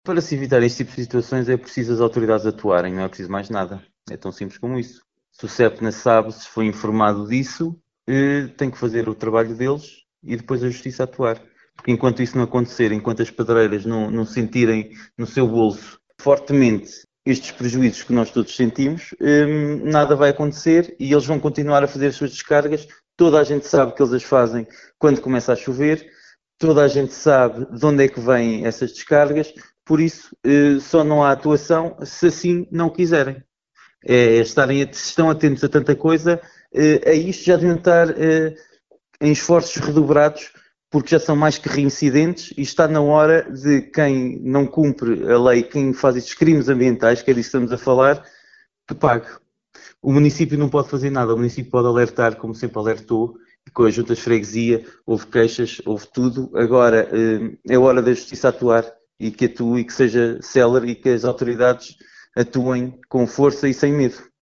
Para se evitar este tipo de situações é preciso as autoridades atuarem, não é preciso mais nada. É tão simples como isso. Se o CEPNA sabe, se foi informado disso, tem que fazer o trabalho deles e depois a justiça atuar. Porque enquanto isso não acontecer, enquanto as pedreiras não sentirem no seu bolso fortemente estes prejuízos que nós todos sentimos, nada vai acontecer e eles vão continuar a fazer as suas descargas. Toda a gente sabe que eles as fazem quando começa a chover, toda a gente sabe de onde é que vêm essas descargas, por isso só não há atuação se assim não quiserem. Se estão atentos a tanta coisa, a isto já deviam estar em esforços redobrados, porque já são mais que reincidentes e está na hora de quem não cumpre a lei, quem faz estes crimes ambientais, que é disso que estamos a falar, que pague. O município não pode fazer nada, o município pode alertar, como sempre alertou, com as juntas de freguesia, houve queixas, houve tudo. Agora é hora da justiça atuar e que atue e que seja célere e que as autoridades atuem com força e sem medo.